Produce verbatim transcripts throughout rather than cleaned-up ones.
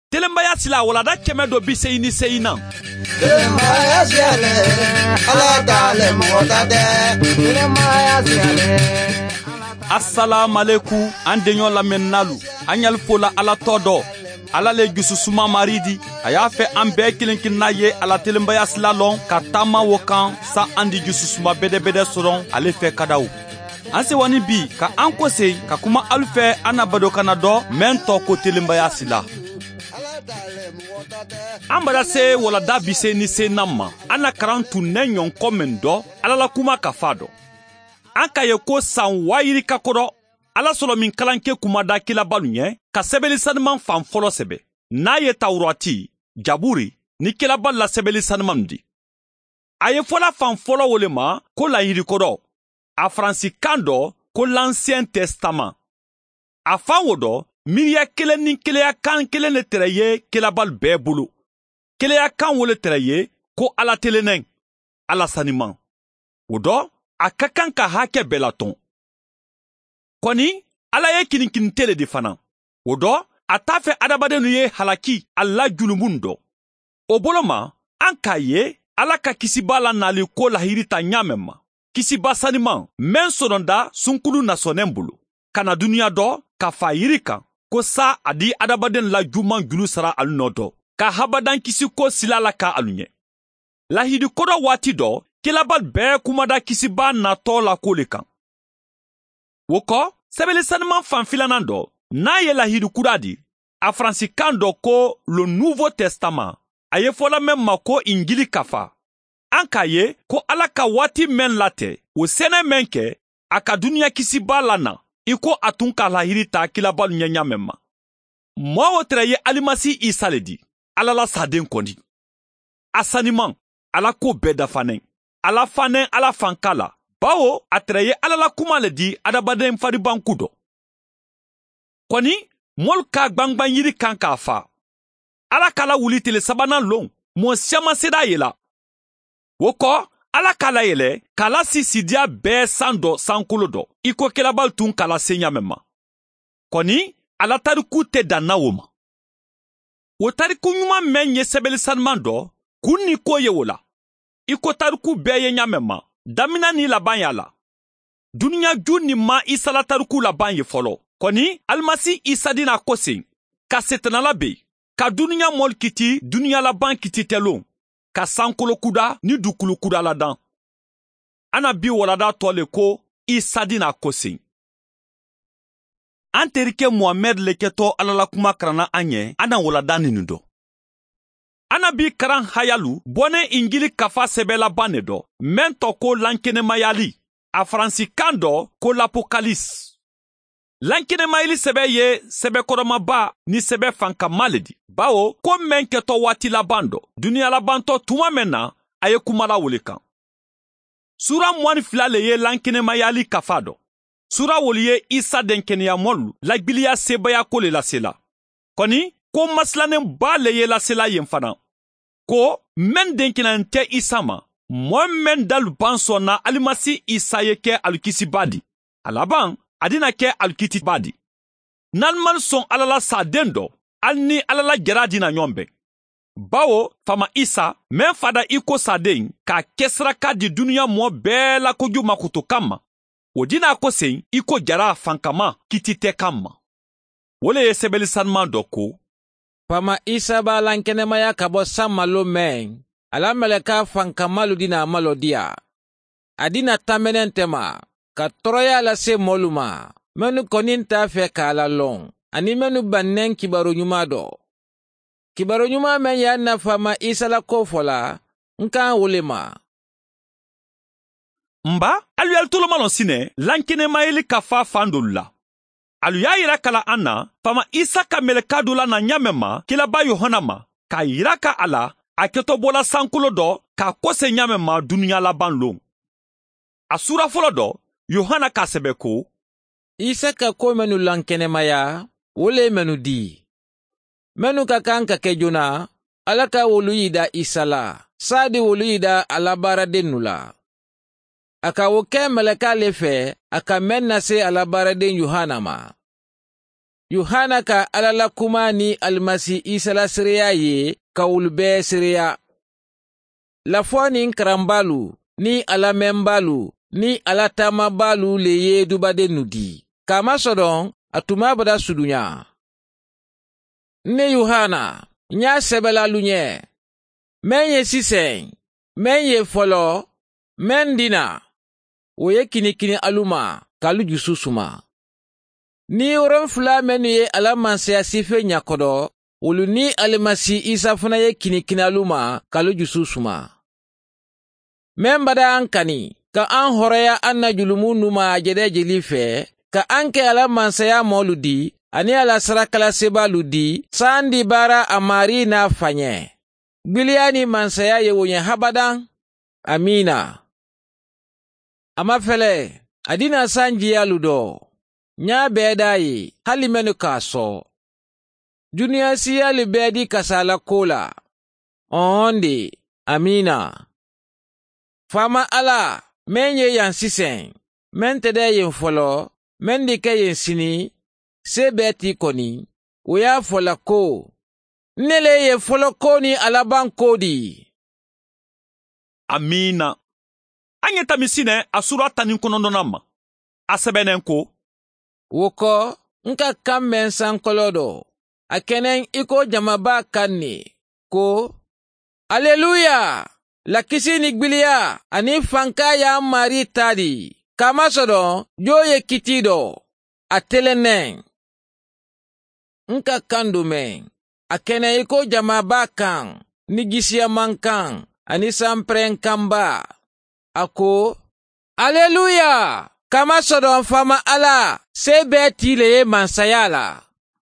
Telembaya sila walada keme do bise ini se ina. Telembaya siale, ala dale motade. Telembaya siale. Assalamu alaikum, andenyo la mennalu. Anyal fola ala todo. Ala le gisu suma maridi. Aya fe ambe kilinkin naye ala telembaya sila long. Katama wokan sa andi gisu suma bede bede soron ale fe kadao. Anse wani bi ka anko se ka kuma alfe anabado kanado mento ko telembaya sila. Ambara se wala da bise ni se namma ana karantu nenyon komendo ala la kuma kafado anka ye ko san wayiri kakoro ala solo min kalanke kuma da kila balunye ka sebeli sanman fan folo sebe na ye tawrati jaburi ni kila balla sebeli sanman di aye fola fan folo wolema ko la yiri kodo a fransi kando ko l'ancien testament a fan wodo miya kelen ni keleya kan kelen ne tereye kelabal bebulu keleya kan wole tereye ko ala telenen ala saniman wodo akakan ka hake belaton koni ala ye kinikin tele di fana wodo atafe adabade nu ye halaki alla julumundo oboloma anka ye ala ka kisibala nali ko la hirita nyamema kisiba saniman men sononda sunkulu nasonembulu kana dunia do ka fa yirika ko sa adi adabaden la juman julu sara alu nodo ka habadan kisi ko silala ka alunye la hidi kodo wati do kilabal be kumada kisi ba na to la kolekan woko sebele sanman fanfilanan do na ye la hidi kuradi a fransikan do ko le nouveau testament aye fola men mako ingili kafa anka ye ko alaka wati men late o sene menke aka dunia kisi ba lana iko atunka la hirita kilabal nyanya memma mo wotreye alimasi isaledi alala saden kondi asaniman ala ko beda fanen ala fanen ala fankala bawo atreye alala kumaledi adabaden fari bankudo koni molka gbangban yiri kanka fa ala kala wuli tele sabana long mo siama seda yela woko ala kala yele kala si sidia be sando sankolodo iko kelabal tun kala senya mema koni ala tariku te danawoma wo tariku nyuma menye sebeli sanmando kunni ko yewola iko tariku be ye nyamema damina ni laban yala dunya juni ma isala tariku laban ye folo koni almasi isadina kosin ka setana labe ka dunya mol kiti dunya laban kiti telon ka sankolo kuda ni dukulu kuda ladan ana bi walada tole ko isadina kosin anterike Muhammad leketo alala kuma karana anye ana walada ninudo ana bi karan hayalu bone ingili kafa sebela banedo mento ko lankene mayali a fransikando ko l'apocalypse lankene mayali sebe ye sebe koroma ba ni sebe fanka maledi bawo ko menketo wati la bando dunia la banto tuma mena aye kumala wulekan sura mwani filale ye lankene mayali kafado sura woliye isa denkene ya molu la gbiliya sebaya ko le la sela koni ko maslanen ba le ye la sela yemfana ko men denkene nte isama mo men dal banso na alimasi isa yeke alukisi badi alaban adina ke alukiti badi nalman son alala sadendo alni alala geradina nyombe bawo fama isa men fada iko saden ka kesra ka di dunia mo bela ko juma kuto kama odina ko sen iko jara fankama kitite kama wole yesebeli sanman doko fama isa ba lankene maya kabo samalo men ala meleka fankamalu dina malodia adina tamenentema ka troya la se moluma menu koninta fe kala long ani menu bannen kibaro nyuma do kibaro nyuma men ya na fama isa la kofola nka wulema mba alu yal tolo malon sine lankene mayeli kafa fandolla alu ya yira kala anna fama isa ka melekadula na nyamema kila ba yohanama ka yira ka ala aketo bola sankulo do ka kose nyamema dunia la banlo asura folo do Yohana ka sebeko isa ka ko menu lankene maya wole menu di menu ka kanka kejuna alaka wuluyida isala sadi wuluyida alabara denula aka woke meleka lefe aka menna se alabara den Yohana ma Yohana ka alala kuma ni almasi Isa la sereya ye ka wulu bɛɛ sereya. Lafɔ ni karambalu ni alamɛnbalu ni alatamabalu le ye dubaden nu di. K'a masɔrɔ a tuma bada sudunya. Ne Yohana, n y'a sɛbɛlalu ɲɛ. Mɛn ye sisɛn, mɛn ye fɔlɔ, mɛn dina. O ye kinikini alu ma, k'alu jusu suma. Ni wolonfila mɛnnu ye Ala mansaya sife ɲakɔdɔ, olu ni alimasi Isa fana ye kinikini alu ma, k'alu jusu suma. Mɛn bada an kani, ka an hɔrɔya an na julumu numa jɛdɛ jeli fɛ, ka an kɛ Ala mansaya mɔlu di, ani Ala sarakalasebalu di, san di baara a mari n'a fa ɲɛ. Gbiliya ni mansaya ye woɲɛ habadan. Amina. Ama fɛlɛ, a dina san jiyalu dɔ. Nya bɛɛ da ye, hali mɛnu k'a sɔ. Duniya siyalu bɛɛ di kasala ko la. Ɔn de, amina. Fama Ala, mɛn ye yan sisɛn, mɛn tɛdɛ yen fɔlɔ, mɛn di kɛ yen sini, se bɛɛ ti kɔni, o y'a fɔla ko, ne le ye fɔlɔ ko ni alaban ko di. Amina. An ye tamisinɛ a sura tan ni kɔnɔntɔnnan ma. A sɛbɛnnen ko. Wo kɔ, n ka kan mɛn sankɔlɔ dɔ, a kɛnɛ i ko jamaba kan ne, ko, Aleluya! Lakisi ni gbiliya ani fanka ya mari tadi. Kama sɔrɔ, jo ye kiti dɔ, a telenen. N ka kan do mɛn, a kɛnɛ i ko jamaba kan, ni gisiyaman kan, ani sanprɛn kanba. A ko, Aleluya! Kama sɔrɔ fama Ala, se bɛɛ ti le ye mansaya la.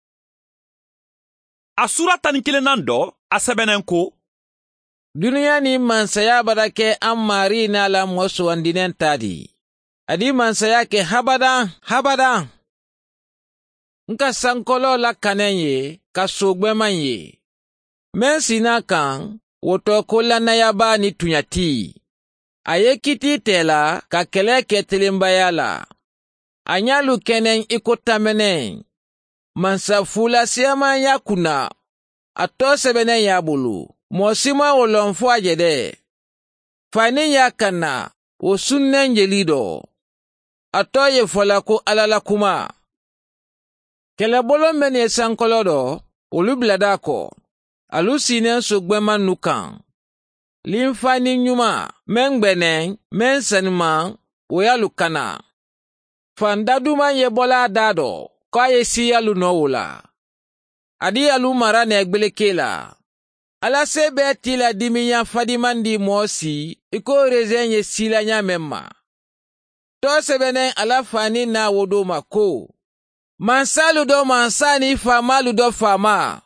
A sura tan ni kelennan dɔ, a sɛbɛnnen ko. Duniya ni mansaya bada kɛ an mari n'a la mɔ sugandinen ta di. A di mansaya kɛ habadan habadan. N ka sankɔlɔ la kanɛn ye, ka sogbɛman ye. Mɛn sina kan, wotɔ ko lannayaba ni tuɲati. A ye kiti tɛla ka kɛlɛ kɛ telenbaya la. A ɲalu kɛnɛn i ko tamɛnɛn. Mansa fula siyaman ya kunna. A tɔ sɛbɛnɛn y'a bolo. Mɔsima wolon fɔ a jɛdɛ. Fani y'a kanna, o sunnɛn jeli dɔ. A tɔ ye fɔla ko Ala la kuma. Kɛlɛbolo mɛn ye sankɔlɔ dɔ, olu bilada kɔ. Alu sinɛn sogbɛman nu kan. Linfani ɲuma, mɛn gbɛnɛn, mɛn saniman, o y'alu kana. Fandaduman ye bɔla da dɔ, k'a ye siyalu nɔ o la. A di alu mara nɛgbeleke la. Ala se bɛɛ ti la dimiya fadiman di mɔ si, i ko rezɛn ye sila ɲamɛn ma. Tɔ sɛbɛnɛn Ala fani n'a wodo ma ko, mansalu dɔ mansa ni faamalu dɔ faama.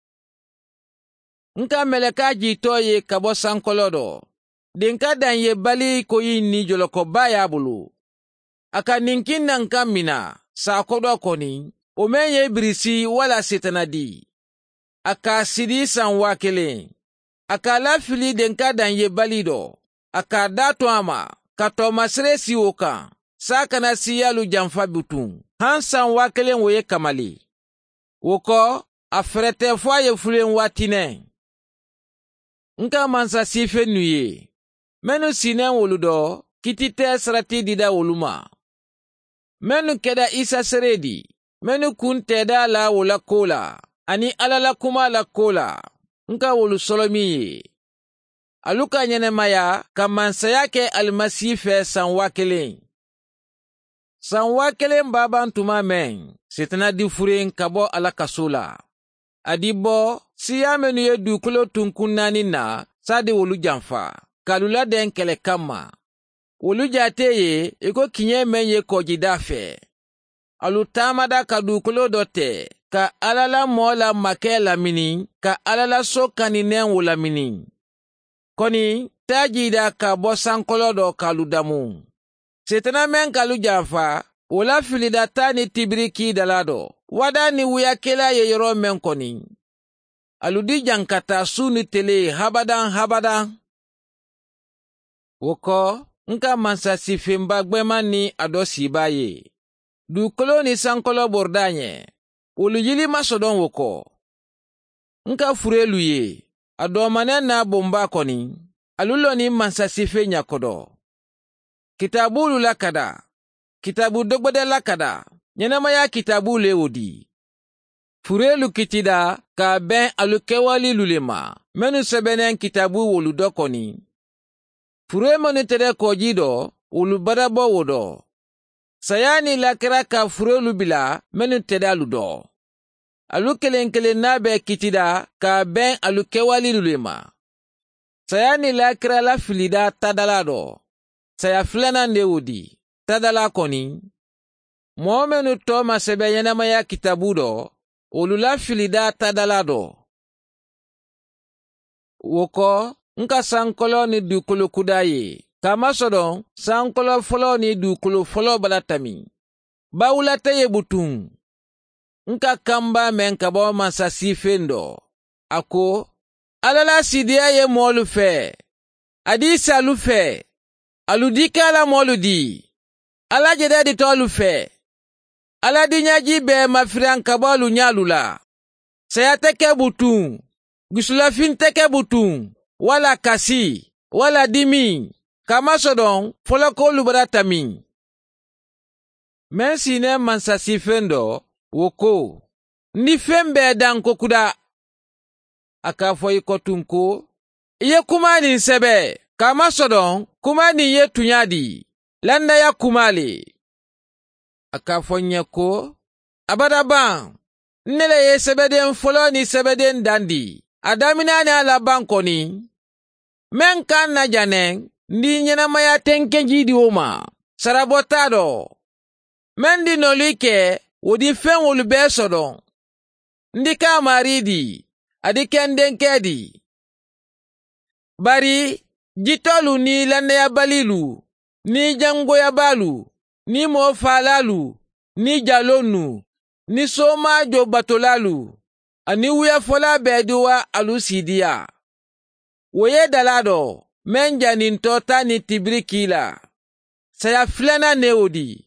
N ka mɛlɛka jitɔ ye ka bɔ sankɔlɔ dɔ. Den ka dan ye bali ko yi ni jɔlɔkɔba y'a bolo. A ka ninkin na nka mina, saako dɔ kɔni, o mɛn ye birisi wala setana di. A ka sidi san waa kelen. A ka lafili den ka dan ye bali dɔ. A ka da to a ma, ka tɔmasire si o kan. Sa kana siyalu janfa butun. Han san waa kelen wo ye kamali. Wo kɔ, a fɛrɛtɛ fɔ a ye fulen waatinɛ. Nka mansa sife nu ye. Mɛnu sinɛn wolu dɔ, kiti tɛ sarati dida wolu ma. Mɛnu kɛda Isa sere di. Mɛnu kun tɛda la wola ko la. Ani Ala la kuma la ko la. Nka wolu sɔlɔ min ye. Alu ka ɲɛnɛmaya ka mansaya kɛ alimasi fɛ san waa kelen. San waa kelen baban tuma mɛn, setana di furen ka bɔ Ala kaso la. A di bɔ, siya mɛnu ye dukolo tunkun naani na, sa di wolu janfa. K'alu ladɛn kɛlɛ kama. Wolu jate ye, i ko kiɲɛ mɛn ye kɔjida fɛ. Alu taamada ka dukolo dɔ tɛ, ka Ala la mɔ la makɛ lamini, ka Ala la so kaninɛn wo lamini. Kɔni, taa jida ka bɔ sankɔlɔ dɔ k'alu damu. Setana mɛn k'alu janfa, o la filida taa ni tibiriki dala dɔ. Wada ni wuyakela ye yɔrɔ mɛn kɔni. Alu di jankata su ni tele habadan habadan. Wo kɔ, nka mansa sifenba gbɛman ni a dɔ siba ye. Dukolo ni sankɔlɔ borda ɲɛ. wolu yili masodon woko. Nka furelu ye, adomane na bomba koni, aluloni mansasife nyakodo. Kitabu lula kada, kitabu dogbede la kada, nyenamaya kitabu leodi. Furelu kitida ka ben alukewali lulema, menu sebenen kitabu wolu dokoni. Fure menu tere kojido, wolu badabo wodo. Sayani lakira ka furelu bila, menu tere aludo. Alu kelenkele nabe kitida ka ben alukewali lulema. Sayani lakira la filida tadalado. Saya filana neudi, tadala koni. Mwomenu to masebe yenamaya kitabu do, olula filida tadalado. Woko, nka sankolo ni dukulu kudaye. Kama sodon, sankolo folo ni dukulu folo balatami. Baulate ye butung. Nka kamba menkabo mansasi fendo. Ako, alala sidia ye molu fe. Adi salu fe. Aludika ala molu di. Ala jeda di tolu fe. Ala di nyaji be mafiran kabalu nyalula. Saya teke butung. Gusulafin teke butung. Wala kasi. Wala dimi. Kama sodon, foloko lubaratami. Mensi ne mansasi fendo. Woko, ni fembe dan kokuda. Akafo ikotunko. Iye kumani sebe. Kama sodon, kumani ye tunyadi. Landa ya kumali. Akafo nyeko. Abadaban. Nele ye sebeden folo ni sebeden dandi. Adamina ni ala bankoni. Menka na janeng. Ndi nyena maya tenkenji di oma. Sarabotado. Mendi nolike. Wodi fen wolu be sodon. Ndika maridi. Adi kendenkedi. Bari. Jitolu ni lande ya balilu. Ni jango ya balu. Ni mofalalu. Ni jalonu. Ni soma jo batolalu. Ani uya fola beduwa alusidia. Woye dalado. Menja nintota ni tibrikila. Saya flena neodi.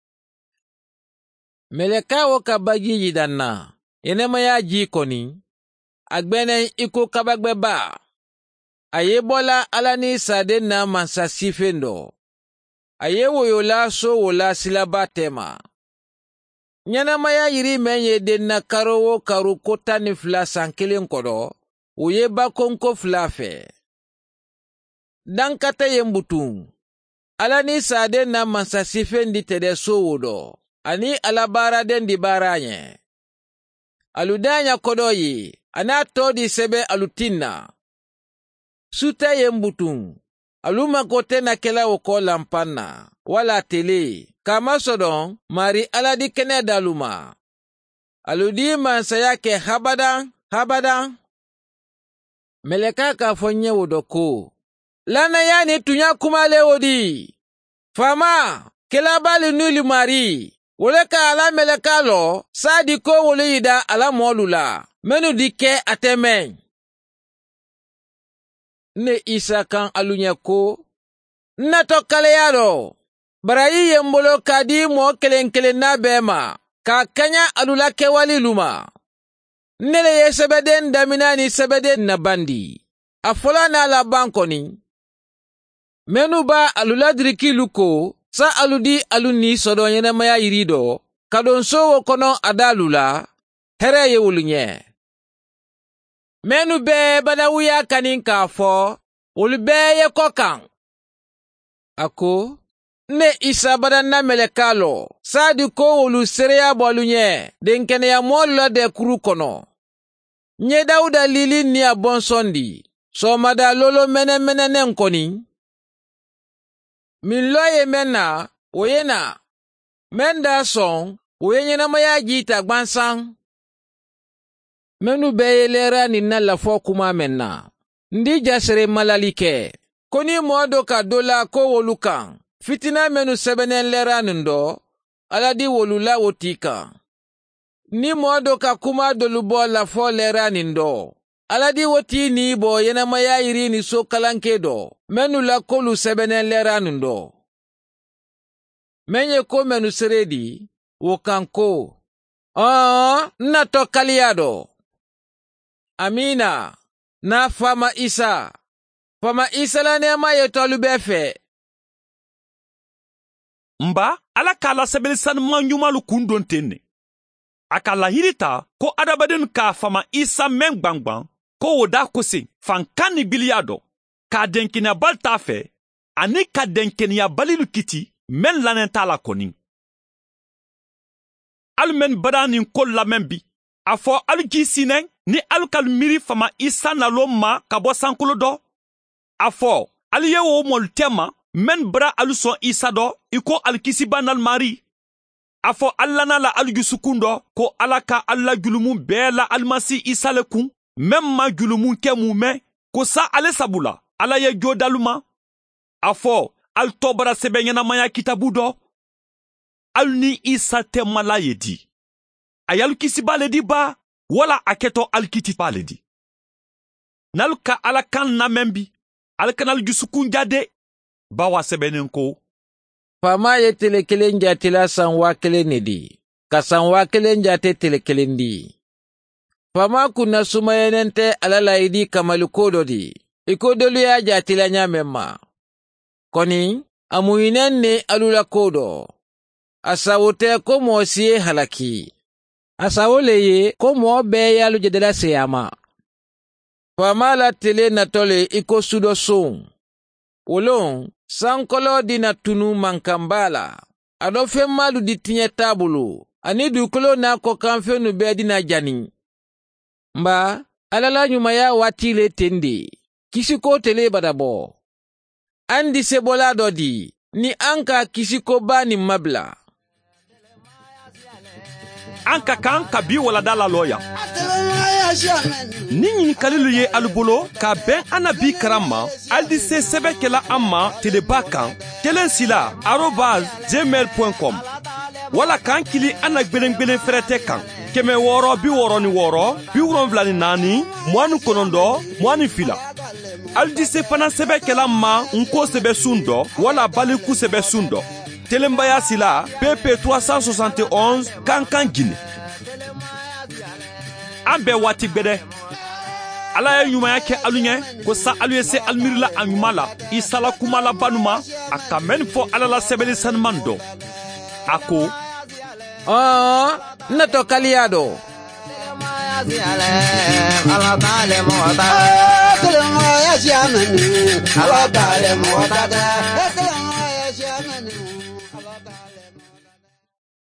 Meleka woka bagi yidanna. Enemaya jikoni. Agbene iko kabagbeba. Ayebola alani sade na mansasi fendo. Aye woyola so wola silaba tema. Nyanamaya yiri menye denna karowo karu kota ni fla sankelen kodo. Uye bakonko flafe. Dankata yembutung. Alani sade na mansasi fendi tede so wodo. Ani alabara den di baranye. Aludanya kodoyi. Anato di sebe alutina. Suta yembutung. Aluma kote na kela woko lampana. Wala tele. Kama sodon. Mari aladi kene daluma. Aludi mansayake habadan. Habadan. Meleka kafonye wodoko. Lana yani tunya kumale wodi. Fama. Kela bali nuli mari. Woleka ala meleka lo, sa di ko wole yida ala molula, menu dike atemen. Ne isa kan alunya ko, nato kale yado, barayi yembolo kadi mo kelen kelen na bema, ka kanya alula kewali luma. Nele ye sebeden damina ni sebeden na bandi, afola na la bankoni. Menu ba alula driki luko, sa aludi aluni sodon yene maya irido, kadon so wokono adalula, here ye wulunye. Menu be badawuya kanin kafo, ulbe ye kokan. Ako, ne isa badanna melekalo, sa di ko wulu sereya bolunye, denkene ya molula de kuru kono. Nye dauda lili ni abonsondi, so mada lolo mene mene nenkoni. Min loye mena, oyena. Menda son, oyenye na maya jita gbansang. Menu beye lera ni na lafo kuma mena. Ndi jasere malalike. Koni modo ka dola ko wolukan. Fitina menu sebenen lera nundo. Aladi wolula wotika. Ni modo ka kuma dolubo lafo lera nindo. Aladi woti ni bo yena maya iri ni so kalankedo. Menu la kolu sebenen lera nundo. Menye ko menu seredi, wokanko. Oh, na to kaliado. Amina, na fama Isa. Fama Isa la nema ye tolu befe. Mba, ala ka lasebeli sanuman ɲumanlu kun don ten ne. A ka lahiri ta ko adamaden k'a fama Isa mɛn gbangban ko o da kosen fankan ni biliya dɔ k'a denkeniyabali t'a fɛ ani ka denkeniyabalilu kiti mɛn lanen t'a la kɔni. Alu mɛn badan nin ko lamɛn bi a fɔ alu k'i sinɛ ni alu ka miiri fama Isa nalo ma ka bɔ sankolo dɔ. A fɔ alu ye o mɔlu tɛ ma mɛn bara alu sɔn Isa dɔ i ko alikisiba nalimari. A fɔ alana la alu jusukun dɔ ko ala ka ala julumu bɛɛ la alimasi Isa le kun mɛn ma julumu kɛ mun mɛn ko sa ale sabula ala ye jo dalu ma. A fɔ alu tɔbara sɛbɛn ɲɛnamaya kitabu dɔ. Alu ni Isa tɛ mala ye di. A y'alu kisiba le di ba wala a kɛtɔ alu kitiba le di. N'alu ka ala kan lamɛn bi alu kana alu jusukun jade bawa sɛbɛnnen ko. Fama ye tele kelen jatila san waa kelen ne di, ka san waa kelen jate tele kelen di. Fama kunna sumayenen tɛ ala la i di kamali ko dɔ di, i ko dolu y'a jatila ɲaamɛn ma. Kɔni, a muɲinen ni alu la ko dɔ. A sawo tɛ ko mɔɔ si ye halaki. A sawo le ye ko mɔɔ bɛɛ y'alu jɛdɛla seyama. Fama la tele natɔ le i ko su dɔ son. Wolon, sankolo dina tunu mankambala. Ado femalu di tiɲɛ taabolo. Ani dukolo n'a kɔkanfɛnnu bɛɛ dina jani. Mba, alala ɲumaya waati le ten de. Kisiko tele badabɔ. An di sebola dɔ di. Ni an ka kisiko ba ni mabla. An ka kan ka bi walada la lɔya. Ni ɲinikalilu ye alu bolo ka bɛn an na bi karan ma ali di se sɛbɛkɛla an ma teleba kan kelen sila arobase gmail point com wala k'an kili an na gwelen gwelen fɛrɛtɛ kan kɛmɛ wɔɔrɔ bi wɔɔrɔ ni wɔɔrɔ bi wolonwula ni naani mugan ni kɔnɔntɔn mugan ni fila. Ali di se fana sɛbɛkɛla ma nko sɛbɛsun dɔ wala baliku sɛbɛsun dɔ telenbaya sila P P trois cent soixante et onze kankan Guinée. An bɛɛ waati gbɛdɛ ala ye ɲumanya kɛ alu ɲɛ ko sa alu ye se alimirila a ɲuma la Isa la kuma labanu ma a ka mɛn fɔ ala la sɛbɛli sanuman dɔ a ko. Oh, na to kaliado. Ala t'ale mɔgɔ ta. Ala t'ale mɔgɔ ta.